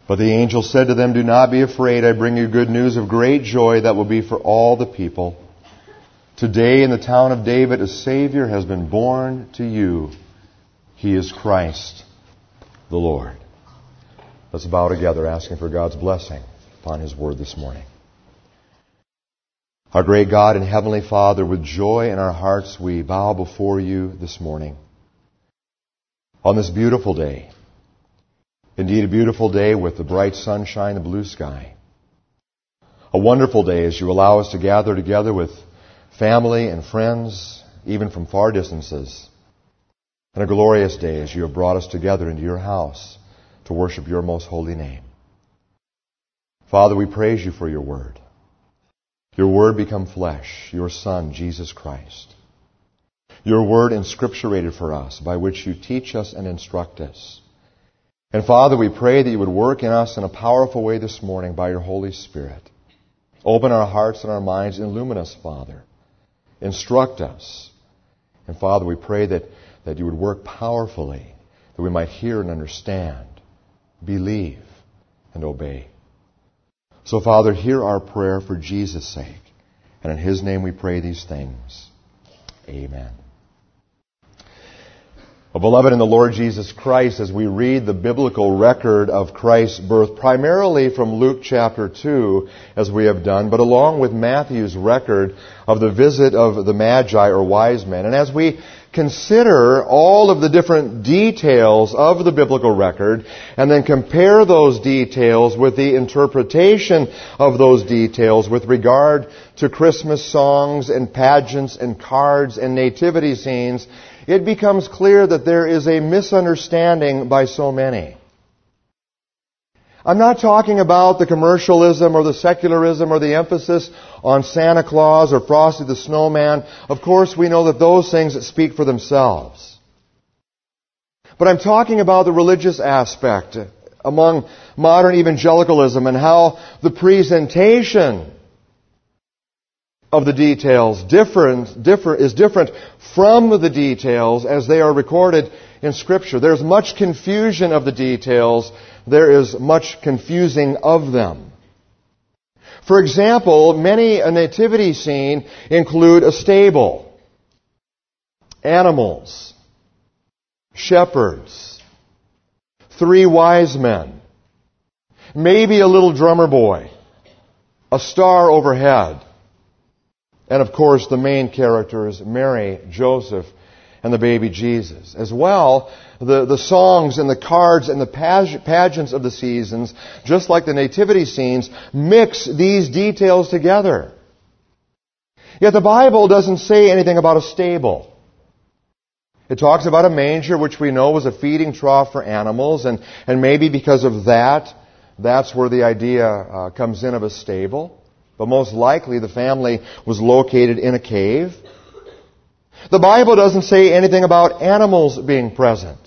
But the angel said to them, "Do not be afraid. I bring you good news of great joy that will be for all the people. Today in the town of David a Savior has been born to you. He is Christ the Lord." Let's bow together, asking for God's blessing upon His Word this morning. Our great God and Heavenly Father, with joy in our hearts, we bow before you this morning. On this beautiful day, indeed a beautiful day with the bright sunshine, the blue sky. A wonderful day as you allow us to gather together with family and friends, even from far distances. And a glorious day as you have brought us together into your house to worship your most holy name. Father, we praise you for your word. Your word become flesh, your Son, Jesus Christ. Your word inscripturated for us, by which you teach us and instruct us. And Father, we pray that you would work in us in a powerful way this morning by your Holy Spirit. Open our hearts and our minds, illumine us, Father. Instruct us. And Father, we pray that you would work powerfully, that we might hear and understand, believe, and obey. So, Father, hear our prayer for Jesus' sake. And in His name we pray these things. Amen. Well, beloved in the Lord Jesus Christ, as we read the biblical record of Christ's birth, primarily from Luke chapter 2, as we have done, but along with Matthew's record of the visit of the Magi or wise men, and as we consider all of the different details of the biblical record, and then compare those details with the interpretation of those details with regard to Christmas songs and pageants and cards and nativity scenes, it becomes clear that there is a misunderstanding by so many. I'm not talking about the commercialism or the secularism or the emphasis on Santa Claus or Frosty the Snowman. Of course, we know that those things speak for themselves. But I'm talking about the religious aspect among modern evangelicalism and how the presentation of the details is different from the details as they are recorded in Scripture. There's much confusion of the details. There is much confusing of them. For example, many a nativity scene include a stable, animals, shepherds, 3 wise men, maybe a little drummer boy, a star overhead, and of course the main characters, Mary, Joseph, and the baby Jesus. As well, the songs and the cards and the pageants of the seasons, just like the nativity scenes, mix these details together. Yet the Bible doesn't say anything about a stable. It talks about a manger, which we know was a feeding trough for animals, and maybe because of that, that's where the idea comes in of a stable. But most likely the family was located in a cave. The Bible doesn't say anything about animals being present.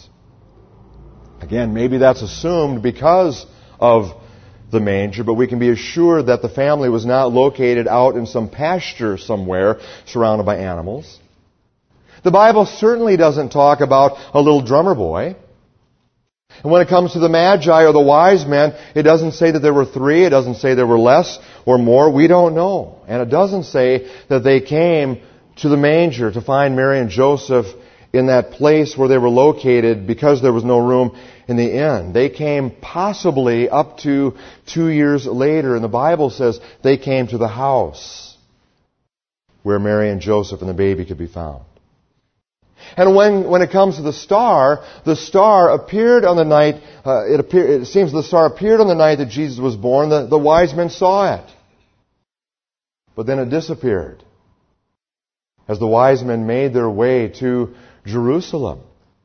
Again, maybe that's assumed because of the manger, but we can be assured that the family was not located out in some pasture somewhere surrounded by animals. The Bible certainly doesn't talk about a little drummer boy. And when it comes to the Magi or the wise men, it doesn't say that there were 3. It doesn't say there were less or more. We don't know. And it doesn't say that they came to the manger to find Mary and Joseph in that place where they were located because there was no room in the inn. They came possibly up to 2 years later. And the Bible says they came to the house where Mary and Joseph and the baby could be found. And when it comes to the star appeared on the night, it seems the star appeared on the night that Jesus was born. The wise men saw it. But then it disappeared as the wise men made their way to Jerusalem.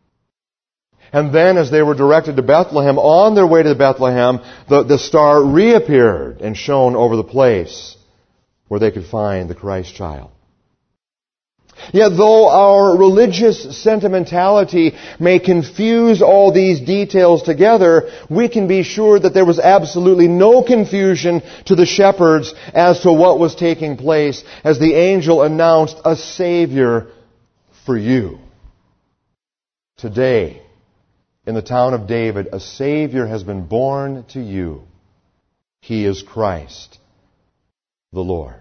And then as they were directed to Bethlehem, on their way to Bethlehem, the star reappeared and shone over the place where they could find the Christ child. Yet though our religious sentimentality may confuse all these details together, we can be sure that there was absolutely no confusion to the shepherds as to what was taking place as the angel announced a Savior for you. Today, in the town of David, a Savior has been born to you. He is Christ, the Lord.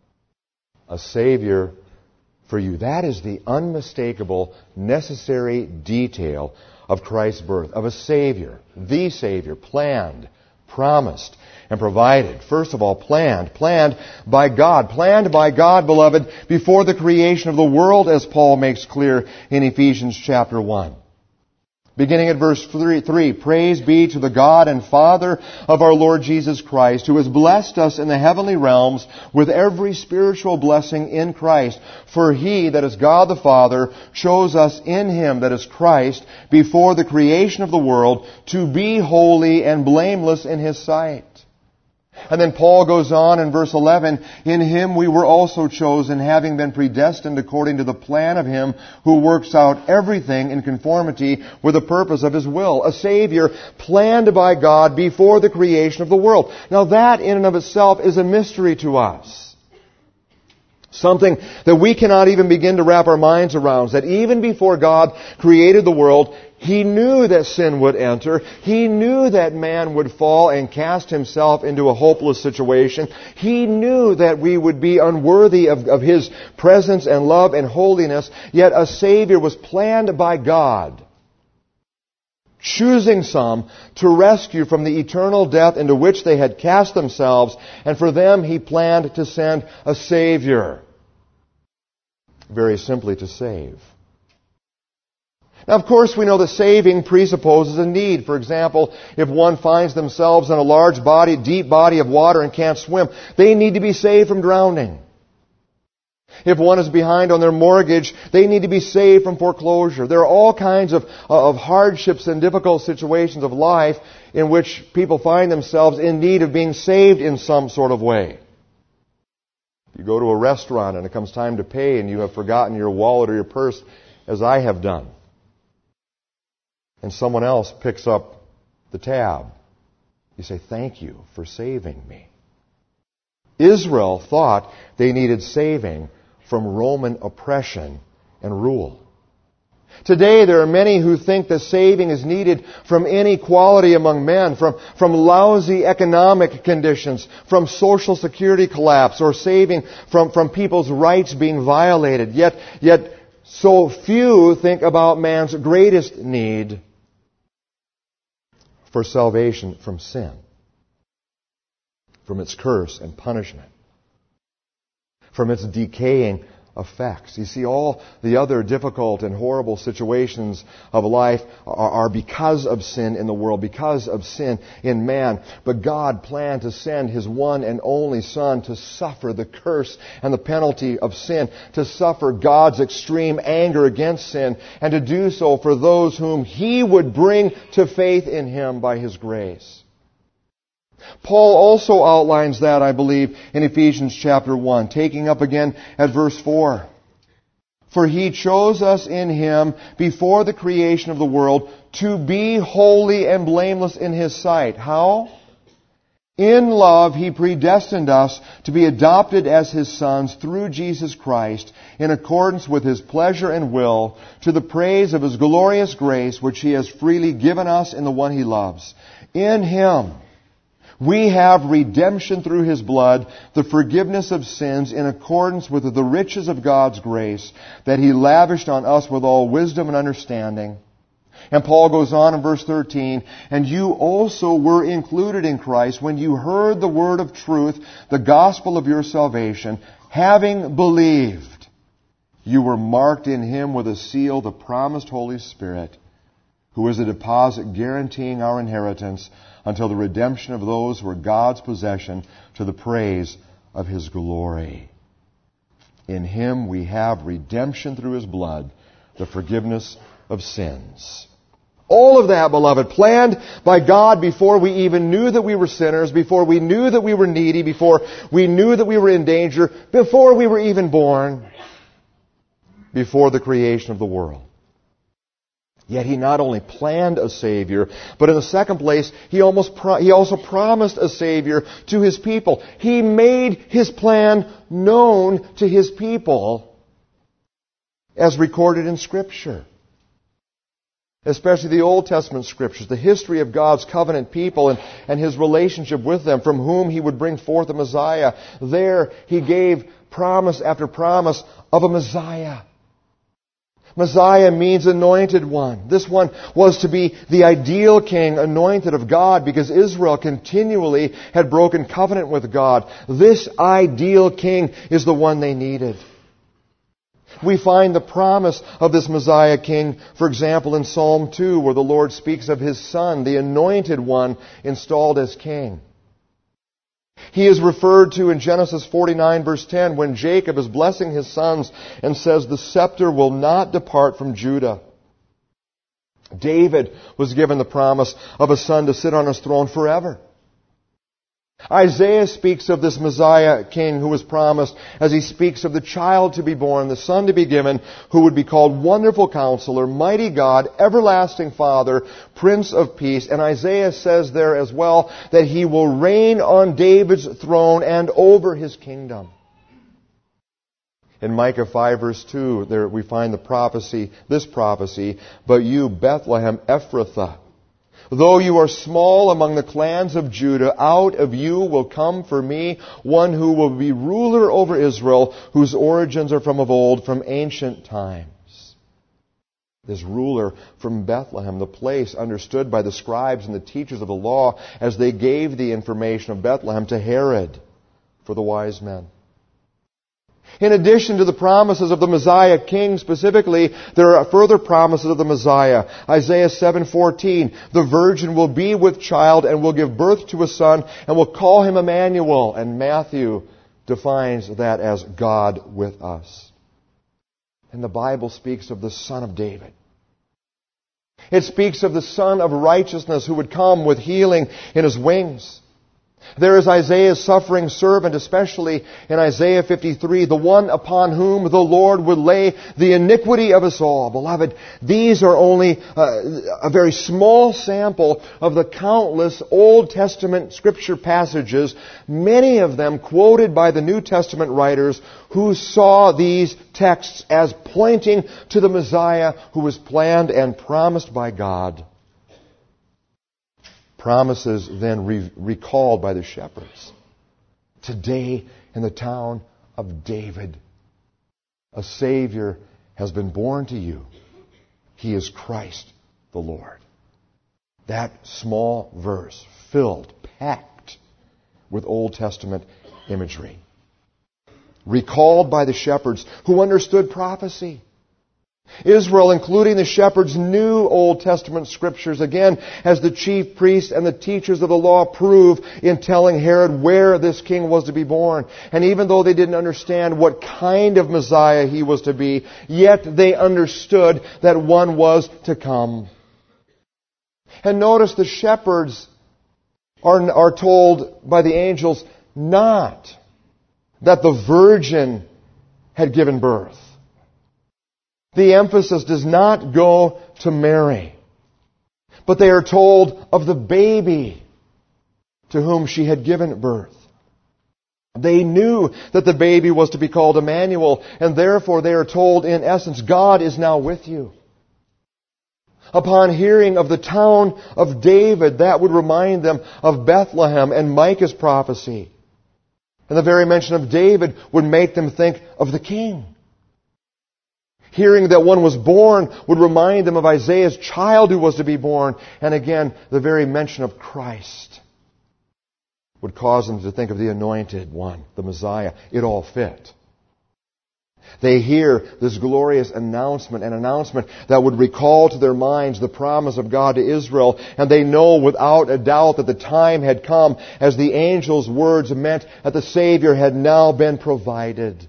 A Savior for you. That is the unmistakable, necessary detail of Christ's birth, of a Savior, the Savior, planned, promised, and provided. First of all, planned by God, beloved, before the creation of the world, as Paul makes clear in Ephesians chapter 1. Beginning at verse 3, Praise be to the God and Father of our Lord Jesus Christ, who has blessed us in the heavenly realms with every spiritual blessing in Christ. For He, that is God the Father, chose us in Him, that is Christ, before the creation of the world, to be holy and blameless in His sight. And then Paul goes on in verse 11, In Him we were also chosen, having been predestined according to the plan of Him who works out everything in conformity with the purpose of His will. A Savior planned by God before the creation of the world. Now that in and of itself is a mystery to us. Something that we cannot even begin to wrap our minds around. That even before God created the world, He knew that sin would enter. He knew that man would fall and cast himself into a hopeless situation. He knew that we would be unworthy of His presence and love and holiness. Yet a Savior was planned by God, choosing some to rescue from the eternal death into which they had cast themselves, and for them He planned to send a Savior. Very simply, to save. Now, of course, we know that saving presupposes a need. For example, if one finds themselves in a large deep body of water and can't swim, they need to be saved from drowning. If one is behind on their mortgage, they need to be saved from foreclosure. There are all kinds of hardships and difficult situations of life in which people find themselves in need of being saved in some sort of way. You go to a restaurant and it comes time to pay and you have forgotten your wallet or your purse, as I have done. And someone else picks up the tab. You say, Thank you for saving me. Israel thought they needed saving from Roman oppression and rule. Today there are many who think that saving is needed from inequality among men, from lousy economic conditions, from social security collapse, or saving from people's rights being violated. Yet so few think about man's greatest need for salvation from sin, from its curse and punishment, from its decaying effects. You see, all the other difficult and horrible situations of life are because of sin in the world, because of sin in man. But God planned to send His one and only Son to suffer the curse and the penalty of sin, to suffer God's extreme anger against sin, and to do so for those whom He would bring to faith in Him by His grace. Paul also outlines that, I believe, in Ephesians chapter 1, taking up again at verse 4. For He chose us in Him before the creation of the world to be holy and blameless in His sight. How? In love He predestined us to be adopted as His sons through Jesus Christ, in accordance with His pleasure and will, to the praise of His glorious grace, which He has freely given us in the one He loves. In Him we have redemption through His blood, the forgiveness of sins in accordance with the riches of God's grace that He lavished on us with all wisdom and understanding. And Paul goes on in verse 13, And you also were included in Christ when you heard the word of truth, the gospel of your salvation. Having believed, you were marked in Him with a seal, the promised Holy Spirit, who is a deposit guaranteeing our inheritance until the redemption of those who are God's possession, to the praise of His glory. In Him we have redemption through His blood, the forgiveness of sins. All of that, beloved, planned by God before we even knew that we were sinners, before we knew that we were needy, before we knew that we were in danger, before we were even born, before the creation of the world. Yet He not only planned a Savior, but in the second place, He also promised a Savior to His people. He made His plan known to His people, as recorded in Scripture. especially the Old Testament Scriptures, the history of God's covenant people and His relationship with them, from whom He would bring forth a Messiah. There He gave promise after promise of a Messiah. Messiah means anointed one. This one was to be the ideal king, anointed of God, because Israel continually had broken covenant with God. This ideal king is the one they needed. We find the promise of this Messiah king, for example, in Psalm 2, where the Lord speaks of His Son, the anointed one, installed as king. He is referred to in Genesis 49, verse 10, when Jacob is blessing his sons and says, "The scepter will not depart from Judah." David was given the promise of a son to sit on his throne forever. Isaiah speaks of this Messiah king who was promised as he speaks of the child to be born, the son to be given, who would be called Wonderful Counselor, Mighty God, Everlasting Father, Prince of Peace. And Isaiah says there as well that He will reign on David's throne and over His kingdom. In Micah 5 verse 2, there we find this prophecy, "But you, Bethlehem Ephrathah, though you are small among the clans of Judah, out of you will come for me one who will be ruler over Israel, whose origins are from of old, from ancient times." This ruler from Bethlehem, the place understood by the scribes and the teachers of the law as they gave the information of Bethlehem to Herod for the wise men. In addition to the promises of the Messiah king specifically, there are further promises of the Messiah. Isaiah 7:14, "The virgin will be with child and will give birth to a son and will call him Emmanuel." And Matthew defines that as God with us. And the Bible speaks of the Son of David. It speaks of the Son of righteousness who would come with healing in His wings. There is Isaiah's suffering servant, especially in Isaiah 53, the one upon whom the Lord would lay the iniquity of us all. Beloved, these are only a very small sample of the countless Old Testament Scripture passages, many of them quoted by the New Testament writers who saw these texts as pointing to the Messiah who was planned and promised by God. Promises then recalled by the shepherds. Today in the town of David, a Savior has been born to you. He is Christ the Lord. That small verse filled, packed with Old Testament imagery. Recalled by the shepherds who understood prophecy. Israel, including the shepherds, knew Old Testament Scriptures, again, as the chief priests and the teachers of the law prove in telling Herod where this king was to be born. And even though they didn't understand what kind of Messiah he was to be, yet they understood that one was to come. And notice the shepherds are told by the angels not that the virgin had given birth. The emphasis does not go to Mary, but they are told of the baby to whom she had given birth. They knew that the baby was to be called Emmanuel, and therefore they are told, in essence, God is now with you. Upon hearing of the town of David, that would remind them of Bethlehem and Micah's prophecy. And the very mention of David would make them think of the king. Hearing that one was born would remind them of Isaiah's child who was to be born. And again, the very mention of Christ would cause them to think of the anointed one, the Messiah. It all fit. They hear this glorious announcement, an announcement that would recall to their minds the promise of God to Israel, and they know without a doubt that the time had come, as the angel's words meant that the Savior had now been provided.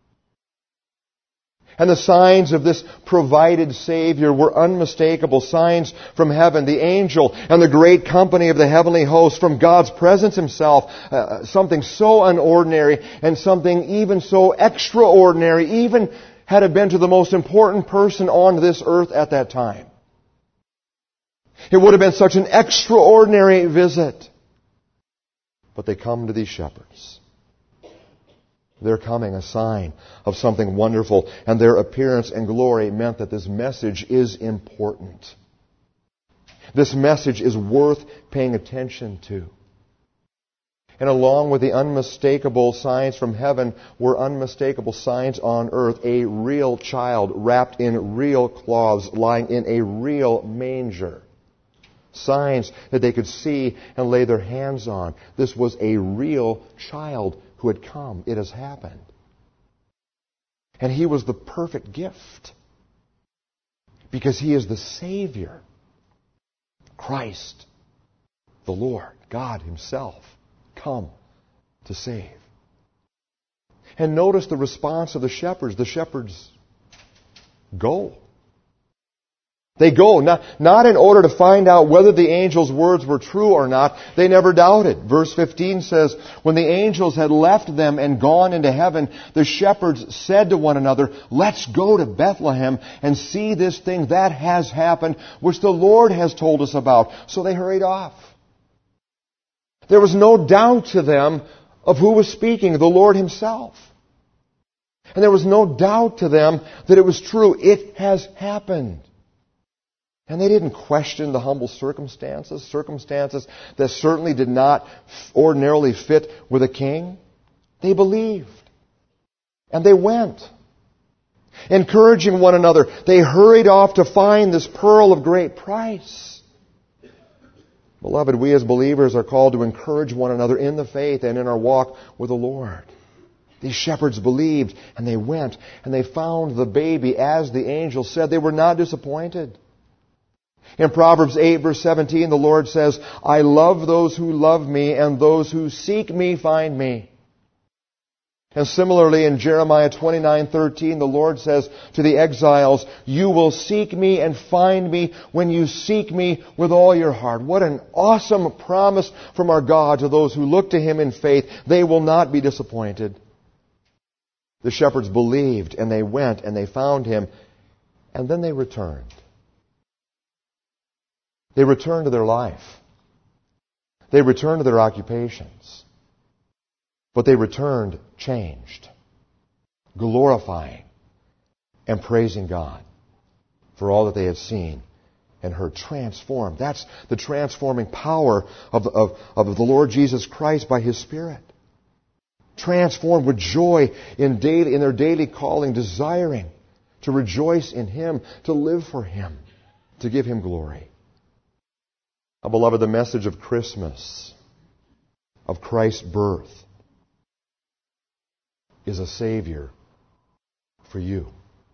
And the signs of this provided Savior were unmistakable signs from heaven. The angel and the great company of the heavenly host, from God's presence Himself, something so unordinary and something even so extraordinary, even had it been to the most important person on this earth at that time. It would have been such an extraordinary visit. But they come to these shepherds. Their coming, a sign of something wonderful, and their appearance and glory meant that this message is important. This message is worth paying attention to. And along with the unmistakable signs from heaven were unmistakable signs on earth. A real child wrapped in real cloths, lying in a real manger. Signs that they could see and lay their hands on. This was a real child who had come. It has happened. And He was the perfect gift. Because He is the Savior. Christ, the Lord, God Himself, come to save. And notice the response of the shepherds. The shepherds go. They go, not in order to find out whether the angel's words were true or not. They never doubted. Verse 15 says, when the angels had left them and gone into heaven, the shepherds said to one another, let's go to Bethlehem and see this thing that has happened, which the Lord has told us about. So they hurried off. There was no doubt to them of who was speaking, the Lord Himself. And there was no doubt to them that it was true. It has happened. And they didn't question the humble circumstances that certainly did not ordinarily fit with a king. They believed. And they went. Encouraging one another, they hurried off to find this pearl of great price. Beloved, we as believers are called to encourage one another in the faith and in our walk with the Lord. These shepherds believed, and they went, and they found the baby as the angel said. They were not disappointed. In Proverbs 8, verse 17, the Lord says, I love those who love me, and those who seek me find me. And similarly, in Jeremiah 29:13, the Lord says to the exiles, you will seek me and find me when you seek me with all your heart. What an awesome promise from our God to those who look to Him in faith. They will not be disappointed. The shepherds believed, and they went, and they found Him, and then they returned. They returned to their life. They returned to their occupations. But they returned changed, glorifying and praising God for all that they had seen and heard. Transformed. That's the transforming power of the Lord Jesus Christ by His Spirit. Transformed with joy in their daily calling, desiring to rejoice in Him, to live for Him, to give Him glory. Beloved, the message of Christmas, of Christ's birth, is a Savior for you.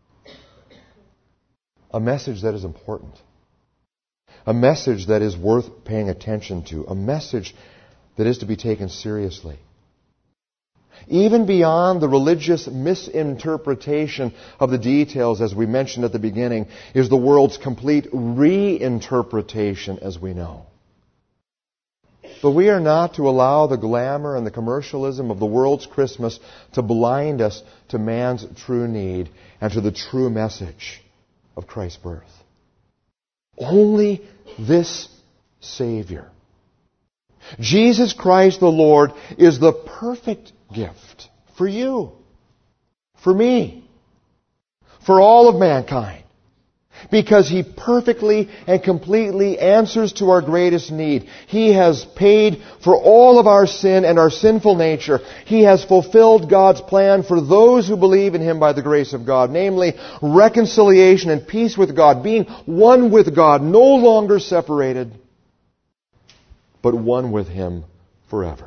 A message that is important. A message that is worth paying attention to. A message that is to be taken seriously. Even beyond the religious misinterpretation of the details, as we mentioned at the beginning, is the world's complete reinterpretation, as we know. But we are not to allow the glamour and the commercialism of the world's Christmas to blind us to man's true need and to the true message of Christ's birth. Only this Savior, Jesus Christ the Lord, is the perfect gift for you, for me, for all of mankind, because He perfectly and completely answers to our greatest need. He has paid for all of our sin and our sinful nature. He has fulfilled God's plan for those who believe in Him by the grace of God, namely reconciliation and peace with God, being one with God, no longer separated, but one with Him forever.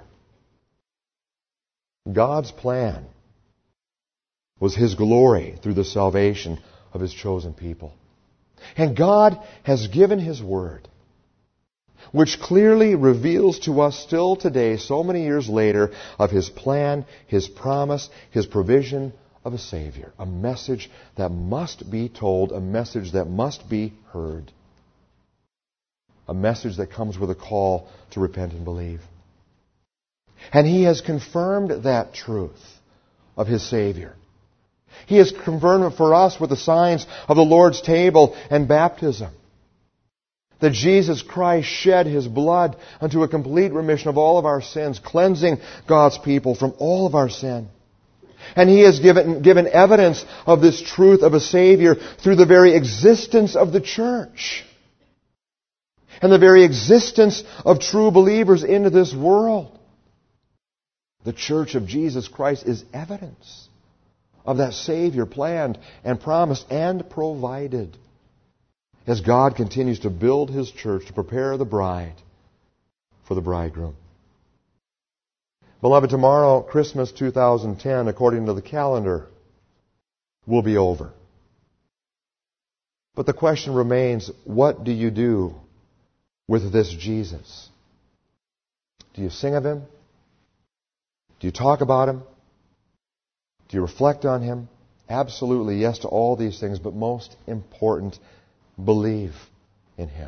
God's plan was His glory through the salvation of His chosen people. And God has given His Word, which clearly reveals to us still today, so many years later, of His plan, His promise, His provision of a Savior. A message that must be told, a message that must be heard. A message that comes with a call to repent and believe. And He has confirmed that truth of His Savior. He has confirmed it for us with the signs of the Lord's table and baptism. That Jesus Christ shed His blood unto a complete remission of all of our sins, cleansing God's people from all of our sin. And He has given evidence of this truth of a Savior through the very existence of the church. and the very existence of true believers into this world. The church of Jesus Christ is evidence of that Savior planned and promised and provided as God continues to build His church to prepare the bride for the bridegroom. Beloved, tomorrow, Christmas 2010, according to the calendar, will be over. But the question remains, what do you do with this Jesus? Do you sing of Him? Do you talk about Him? Do you reflect on Him? Absolutely, yes to all these things, but most important, believe in Him.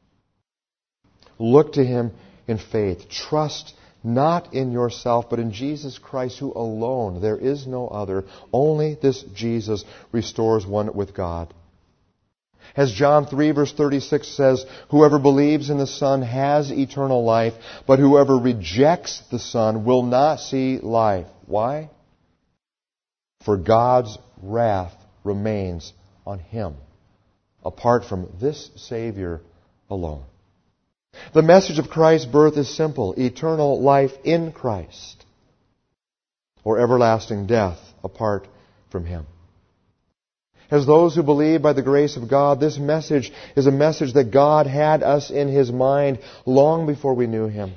Look to Him in faith. Trust not in yourself, but in Jesus Christ, who alone, there is no other, only this Jesus restores one with God. As John 3 verse 36 says, whoever believes in the Son has eternal life, but whoever rejects the Son will not see life. Why? For God's wrath remains on him, apart from this Savior alone. The message of Christ's birth is simple: eternal life in Christ, or everlasting death apart from Him. As those who believe by the grace of God, this message is a message that God had us in His mind long before we knew Him.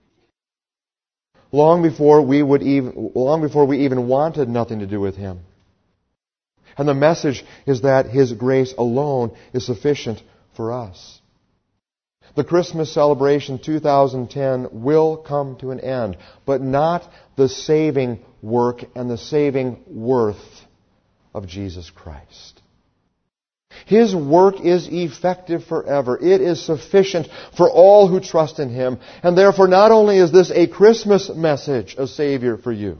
Long before we even wanted nothing to do with Him. And the message is that His grace alone is sufficient for us. The Christmas celebration 2010 will come to an end, but not the saving work and the saving worth of Jesus Christ. His work is effective forever. It is sufficient for all who trust in Him. And therefore, not only is this a Christmas message, a Savior for you,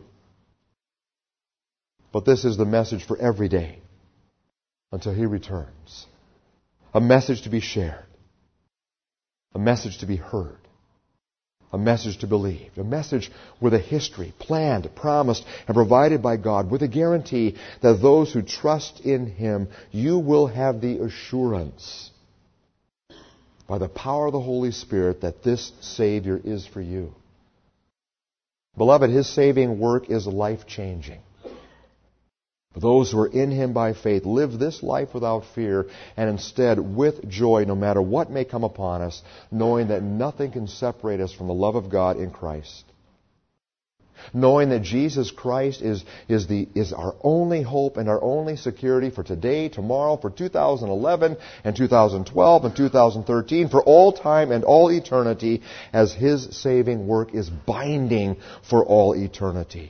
but this is the message for every day until He returns. A message to be shared. A message to be heard. A message to believe. A message with a history planned, promised, and provided by God, with a guarantee that those who trust in Him, you will have the assurance by the power of the Holy Spirit that this Savior is for you. Beloved, His saving work is life-changing. For those who are in Him by faith, live this life without fear, and instead with joy, no matter what may come upon us, knowing that nothing can separate us from the love of God in Christ. Knowing that Jesus Christ is our only hope and our only security for today, tomorrow, for 2011 and 2012 and 2013, for all time and all eternity, as His saving work is binding for all eternity.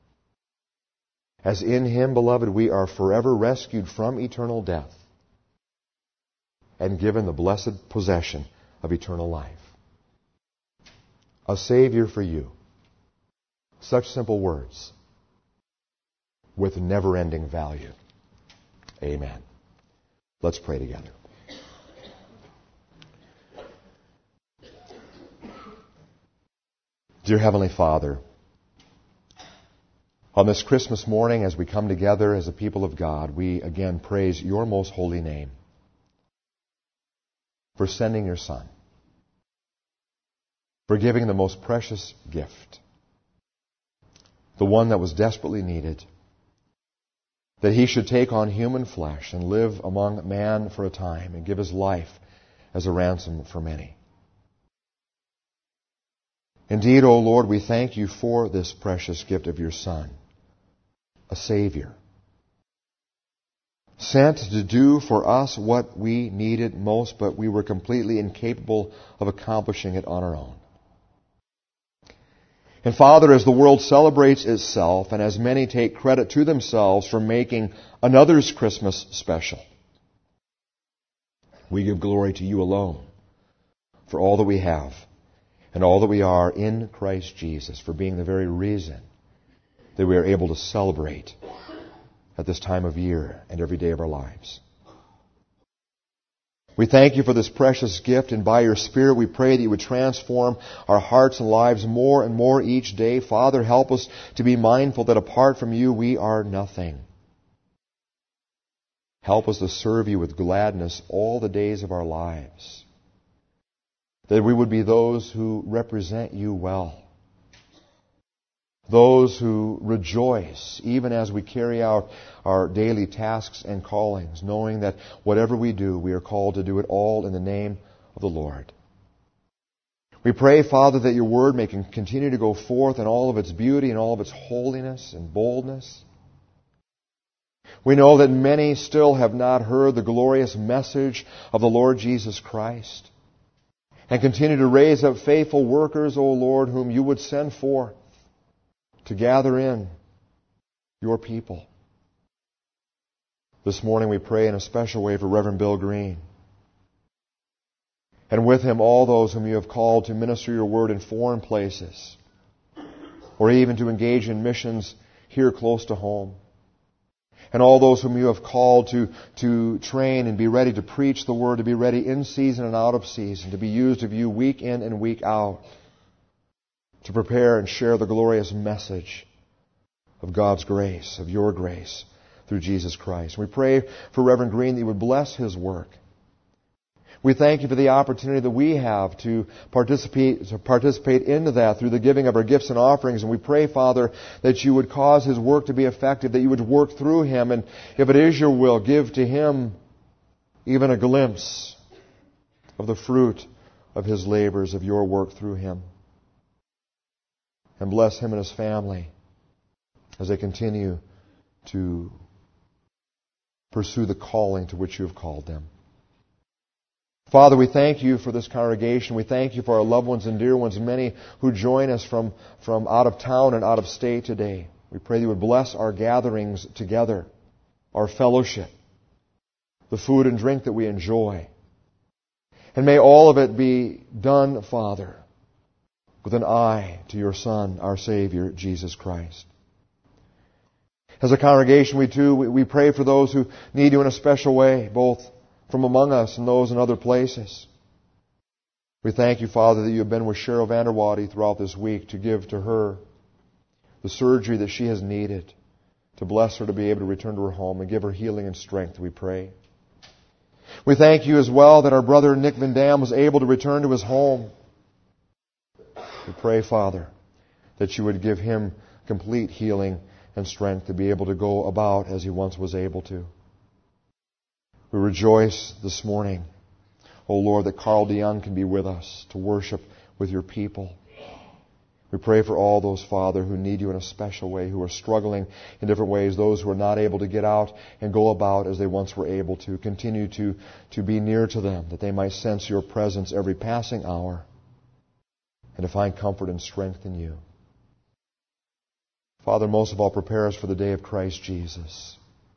As in Him, beloved, we are forever rescued from eternal death and given the blessed possession of eternal life. A Savior for you. Such simple words with never-ending value. Amen. Let's pray together. Dear Heavenly Father, on this Christmas morning, as we come together as a people of God, we again praise Your most holy name for sending Your Son, for giving the most precious gift, the one that was desperately needed, that He should take on human flesh and live among man for a time and give His life as a ransom for many. Indeed, O Lord, we thank You for this precious gift of Your Son, a Savior, sent to do for us what we needed most, but we were completely incapable of accomplishing it on our own. And Father, as the world celebrates itself, and as many take credit to themselves for making another's Christmas special, we give glory to You alone for all that we have and all that we are in Christ Jesus, for being the very reason that we are able to celebrate at this time of year and every day of our lives. We thank You for this precious gift, and by Your Spirit we pray that You would transform our hearts and lives more and more each day. Father, help us to be mindful that apart from You we are nothing. Help us to serve You with gladness all the days of our lives. that we would be those who represent you well. Those who rejoice even as we carry out our daily tasks and callings, knowing that whatever we do, we are called to do it all in the name of the Lord. We pray, Father, that your word may continue to go forth in all of its beauty and all of its holiness and boldness. We know that many still have not heard the glorious message of the Lord Jesus Christ. And continue to raise up faithful workers, O Lord, whom you would send forth to gather in your people. This morning we pray in a special way for Reverend Bill Green. And with him all those whom you have called to minister your word in foreign places, or even to engage in missions here close to home. And all those whom you have called to train and be ready to preach the word, to be ready in season and out of season, to be used of you week in and week out, to prepare and share the glorious message of God's grace, of your grace, through Jesus Christ. We pray for Reverend Green that you would bless his work. We thank you for the opportunity that we have to participate into that through the giving of our gifts and offerings. And we pray, Father, that you would cause his work to be effective, that you would work through him. And if it is your will, give to him even a glimpse of the fruit of his labors, of your work through him. And bless him and his family as they continue to pursue the calling to which you have called them. Father, we thank you for this congregation. We thank you for our loved ones and dear ones, many who join us from out of town and out of state today. We pray that you would bless our gatherings together, our fellowship, the food and drink that we enjoy. And may all of it be done, Father, with an eye to your Son, our Savior, Jesus Christ. As a congregation, we pray for those who need you in a special way, both from among us and those in other places. We thank you, Father, that you have been with Cheryl Vanderwady throughout this week to give to her the surgery that she has needed, to bless her to be able to return to her home and give her healing and strength, we pray. We thank you as well that our brother Nick Van Dam was able to return to his home. We pray, Father, that you would give him complete healing and strength to be able to go about as he once was able to. We rejoice this morning, O Lord, that Carl DeYoung can be with us to worship with your people. We pray for all those, Father, who need you in a special way, who are struggling in different ways, those who are not able to get out and go about as they once were able to. Continue to be near to them, that they might sense your presence every passing hour and to find comfort and strength in you. Father, most of all, prepare us for the day of Christ Jesus.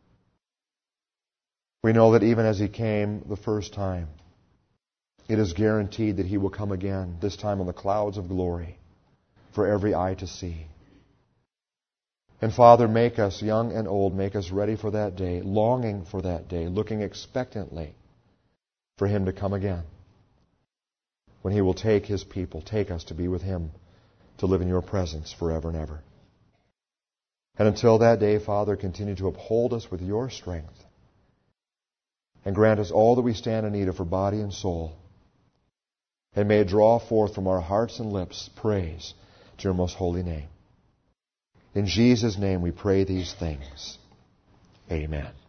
We know that even as he came the first time, it is guaranteed that he will come again, this time on the clouds of glory, for every eye to see. And Father, make us, young and old, make us ready for that day, longing for that day, looking expectantly for him to come again, when he will take his people, take us to be with him, to live in your presence forever and ever. And until that day, Father, continue to uphold us with your strength, and grant us all that we stand in need of for body and soul. And may it draw forth from our hearts and lips praise to your most holy name. In Jesus' name we pray these things. Amen.